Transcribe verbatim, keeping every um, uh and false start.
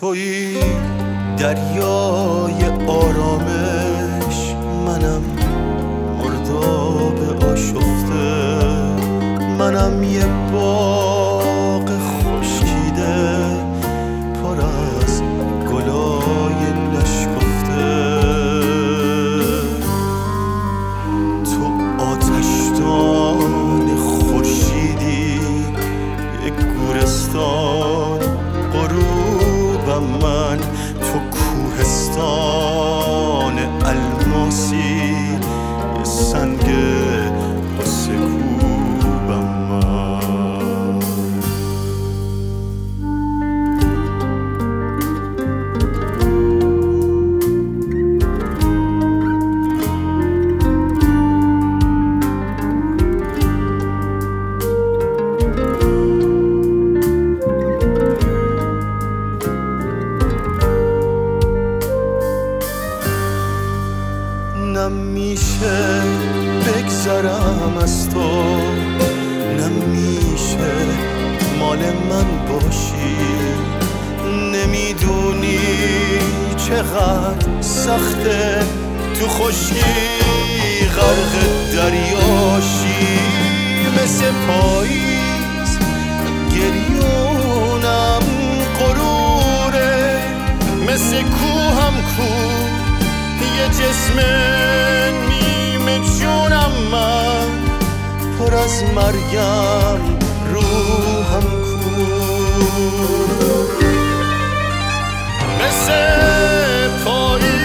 تویی دریای آرامش، منم مرداب آشفته، منم یه باغ خشکیده پر از گلای نشکفته. تو آتشدان خورشیدی، یک گورستان غروبم من، تو کوهستان الماسی، یه سنگ واسه کوبم من. نمیشه بگذرم از تو، نمیشه مال من باشی، نمیدونی چقدر سخته تو خشکی غرق دریاشی. مثل پاییز گریونم غروره، مثل کوهم کو یه جسم نیمه جونم من، پر از مریم روحم کو. مثل پاییز